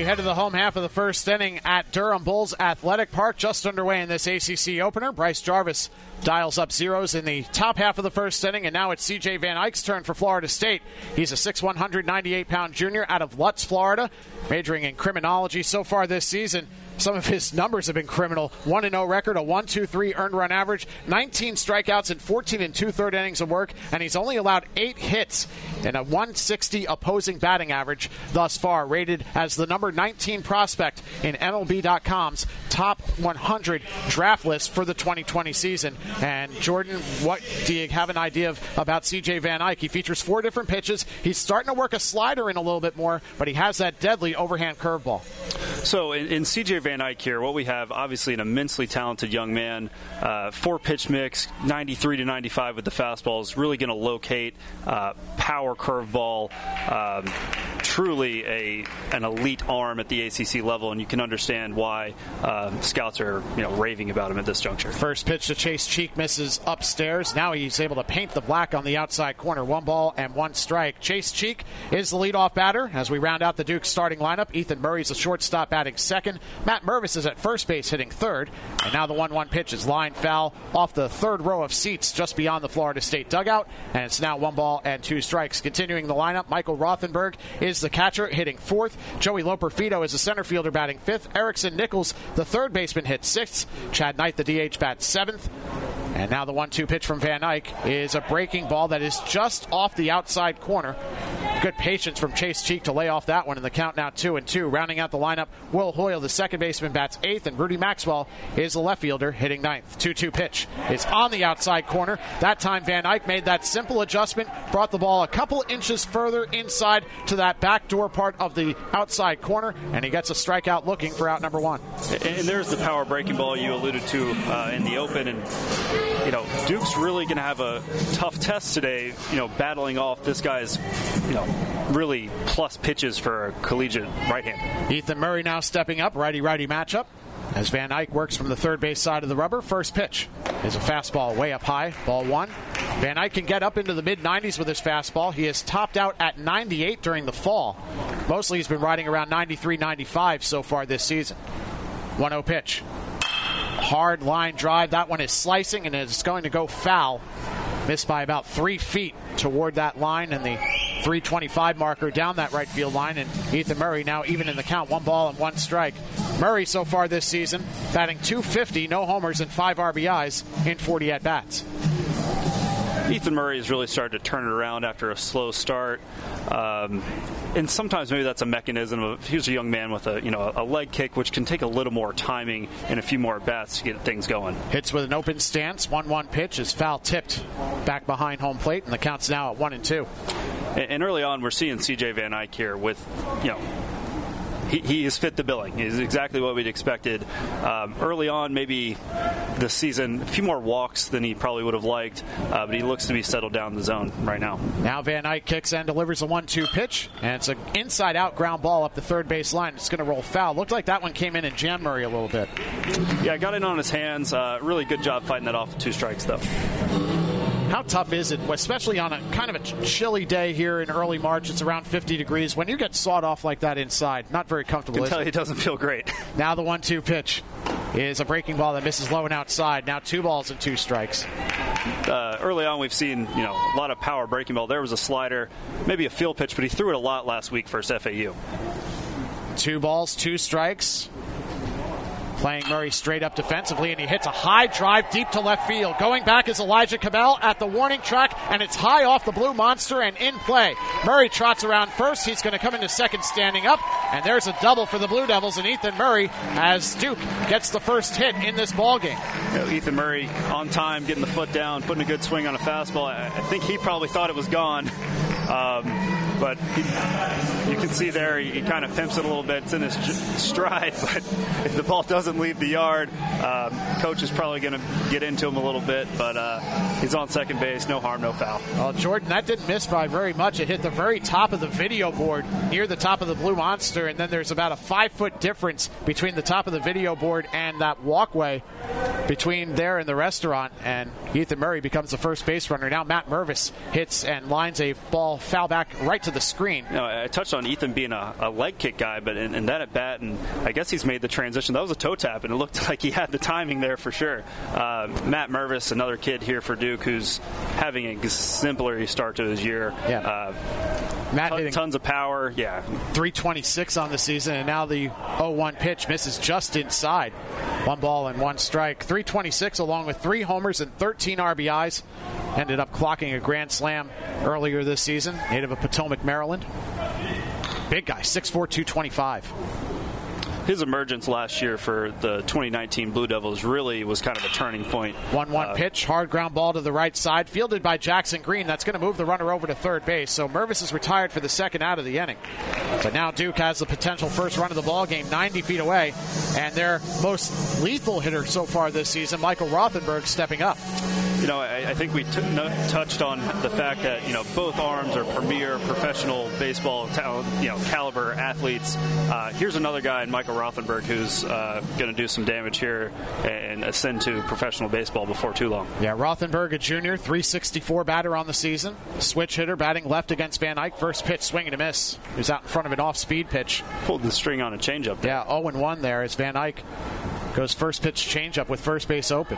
We head to the home half of the first inning at Durham Bulls Athletic Park, just underway in this ACC opener. Bryce Jarvis dials up zeros in the top half of the first inning, and now it's C.J. Van Eyck's turn for Florida State. He's a 6'1", 198-pound junior out of Lutz, Florida, majoring in criminology so far this season. Some of his numbers have been criminal. 1-0 record, a 1.23 earned run average, 19 strikeouts in 14 2/3 innings of work, and he's only allowed 8 hits and a 160 opposing batting average thus far, rated as the number 19 prospect in MLB.com's top 100 draft list for the 2020 season. And Jordan, what do you have an idea of about C.J. Van Eyck? He features 4 different pitches. He's starting to work a slider in a little bit more, but he has that deadly overhand curveball. So in C.J. Van Eyck here, what we have, obviously an immensely talented young man, 4-pitch mix, 93 to 95 with the fastball, is really going to locate power curveball, truly an elite arm at the ACC level, and you can understand why scouts are raving about him at this juncture. First pitch to Chase Cheek misses upstairs. Now he's able to paint the black on the outside corner. 1 ball and 1 strike. Chase Cheek is the leadoff batter as we round out the Duke starting lineup. Ethan Murray's the shortstop batting second. Matt Mervis is at first base hitting third. And now the 1-1 pitch is line foul off the third row of seats just beyond the Florida State dugout. And it's now 1 ball and 2 strikes. Continuing the lineup, Michael Rothenberg is the catcher hitting fourth. Joey Loper-Fito is the center fielder batting fifth. Erickson Nichols, the third baseman, hits sixth. Chad Knight, the DH, bats seventh. And now the 1-2 pitch from Van Eyck is a breaking ball that is just off the outside corner. Good patience from Chase Cheek to lay off that one, in the count now 2-2. Rounding out the lineup, Will Hoyle, the second baseman, bats eighth, and Rudy Maxwell is the left fielder hitting ninth. 2-2 pitch is on the outside corner. That time Van Eyck made that simple adjustment, brought the ball a couple inches further inside to that backdoor part of the outside corner, and he gets a strikeout looking for out number 1. And there's the power breaking ball you alluded to in the open, and Duke's really going to have a tough test today, battling off this guy's, really plus pitches for a collegiate right-hander. Ethan Murray now stepping up, righty-righty matchup, as Van Eyck works from the third base side of the rubber. First pitch is a fastball way up high, ball 1. Van Eyck can get up into the mid-90s with his fastball. He has topped out at 98 during the fall. Mostly he's been riding around 93, 95 so far this season. 1-0 pitch. Hard line drive. That one is slicing, and it's going to go foul. Missed by about 3 feet toward that line, and the 325 marker down that right field line. And Ethan Murray now even in the count, 1 ball and 1 strike. Murray so far this season batting .250, no homers and 5 RBIs in 40 at-bats. Ethan Murray has really started to turn it around after a slow start. And sometimes maybe that's a mechanism of, here's a young man with a leg kick, which can take a little more timing and a few more bats to get things going. Hits with an open stance. 1-1 pitch is foul tipped back behind home plate, and the count's now at 1-2. And early on, we're seeing C.J. Van Eyck here with, he is fit the billing. He's exactly what we'd expected. Early on, maybe this season, a few more walks than he probably would have liked, but he looks to be settled down in the zone right now. Now Van Eyck kicks and delivers a 1-2 pitch, and it's an inside-out ground ball up the third base line. It's going to roll foul. Looked like that one came in and jammed Murray a little bit. Yeah, got in on his hands. Really good job fighting that off with 2 strikes, though. How tough is it, especially on a kind of a chilly day here in early March? It's around 50 degrees. When you get sawed off like that inside, not very comfortable. I can tell you it doesn't feel great. Now the 1-2 pitch is a breaking ball that misses low and outside. Now 2 balls and 2 strikes. Early on, we've seen a lot of power breaking ball. There was a slider, maybe a field pitch, but he threw it a lot last week versus FAU. 2 balls, 2 strikes. Playing Murray straight up defensively, and he hits a high drive deep to left field. Going back is Elijah Cabell at the warning track, and it's high off the Blue Monster and in play. Murray trots around first. He's going to come into second standing up, and there's a double for the Blue Devils and Ethan Murray as Duke gets the first hit in this ballgame. Ethan Murray on time, getting the foot down, putting a good swing on a fastball. I think he probably thought it was gone. But you can see there he kind of pimps it a little bit. It's in his stride, but if the ball doesn't leave the yard, coach is probably going to get into him a little bit, but he's on second base. No harm, no foul. Well, Jordan, that didn't miss by very much. It hit the very top of the video board near the top of the Blue Monster, and then there's about a 5-foot difference between the top of the video board and that walkway between there and the restaurant, and Ethan Murray becomes the first base runner. Now Matt Mervis hits and lines a ball foul back right to the screen. I touched on Ethan being a leg kick guy, but in that at bat, and I guess he's made the transition. That was a toe tap, and it looked like he had the timing there for sure. Matt Mervis, another kid here for Duke, who's having an exemplary start to his year. Yeah. Matt hitting tons of power. Yeah. 326 on the season, and now the 0-1 pitch misses just inside. 1 ball and 1 strike. 326 along with 3 homers and 13 RBIs. Ended up clocking a grand slam earlier this season. Native of Potomac, Maryland. Big guy, 6'4", 225. His emergence last year for the 2019 Blue Devils really was kind of a turning point. 1-1 pitch, hard ground ball to the right side, fielded by Jackson Green. That's going to move the runner over to third base. So Mervis is retired for the second out of the inning. But now Duke has the potential first run of the ball game 90 feet away. And their most lethal hitter so far this season, Michael Rothenberg, stepping up. I think we touched on the fact that, both arms are premier professional baseball talent, caliber athletes. Here's another guy in Michael Rothenberg who's going to do some damage here and ascend to professional baseball before too long. Yeah, Rothenberg, a junior, 364 batter on the season. Switch hitter, batting left against Van Eyck. First pitch, swing and a miss. He was out in front of an off-speed pitch. Pulled the string on a changeup there. Yeah, 0-1 there as Van Eyck goes first pitch changeup with first base open.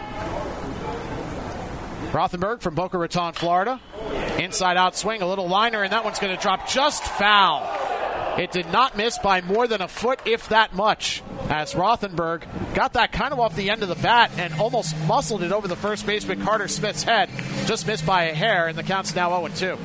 Rothenberg from Boca Raton, Florida. Inside out swing, a little liner, and that one's going to drop just foul. It did not miss by more than a foot, if that much, as Rothenberg got that kind of off the end of the bat and almost muscled it over the first baseman Carter Smith's head. Just missed by a hair, and the count's now 0-2.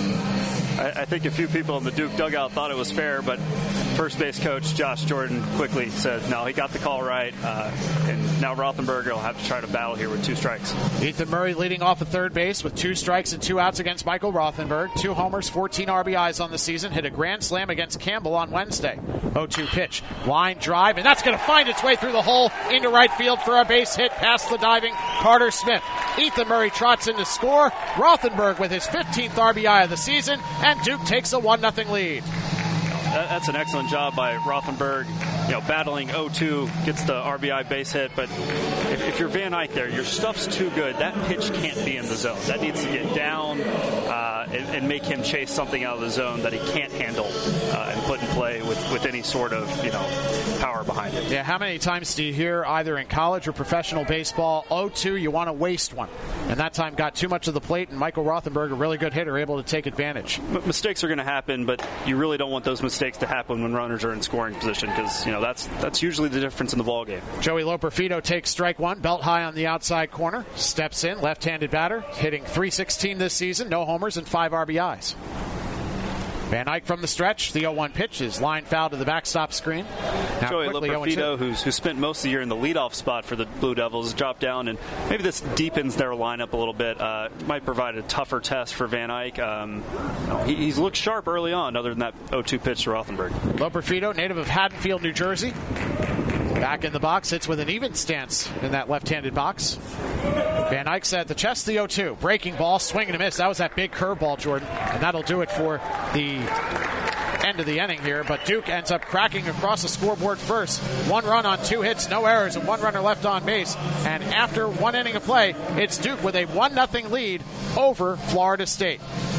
I think a few people in the Duke dugout thought it was fair, but first base coach Josh Jordan quickly said, no, he got the call right, and now Rothenberg will have to try to battle here with 2 strikes. Ethan Murray leading off at third base with 2 strikes and 2 outs against Michael Rothenberg. 2 homers, 14 RBIs on the season. Hit a grand slam against Campbell on Wednesday. 0-2 pitch. Line drive, and that's going to find its way through the hole into right field for a base hit past the diving Carter Smith. Ethan Murray trots in to score. Rothenberg with his 15th RBI of the season, and Duke takes a 1-0 lead. That's an excellent job by Rothenberg. Battling 0-2, gets the RBI base hit. But if you're Van Eyck there, your stuff's too good. That pitch can't be in the zone. That needs to get down and make him chase something out of the zone that he can't handle and put in play with any sort of power behind it. Yeah, how many times do you hear either in college or professional baseball, 0-2, you want to waste one? And that time got too much of the plate, and Michael Rothenberg, a really good hitter, able to take advantage. Mistakes are going to happen, but you really don't want those mistakes to happen when runners are in scoring position because that's usually the difference in the ball game. Joey Loperfido takes strike 1, belt high on the outside corner, steps in, left-handed batter, hitting .316 this season, no homers and 5 RBIs. Van Eyck from the stretch. The 0-1 pitch is line foul to the backstop screen. Now Joey Loperfido, who spent most of the year in the leadoff spot for the Blue Devils, dropped down, and maybe this deepens their lineup a little bit. Might provide a tougher test for Van Eyck. He's looked sharp early on, other than that 0-2 pitch to Rothenberg. Loperfido, native of Haddonfield, New Jersey. Back in the box, hits with an even stance in that left-handed box. Van Eyck at the chest, the 0-2. Breaking ball, swing and a miss. That was that big curveball, Jordan. And that'll do it for the end of the inning here. But Duke ends up cracking across the scoreboard first. 1 run on 2 hits, no errors, and 1 runner left on base. And after 1 inning of play, it's Duke with a 1-0 lead over Florida State.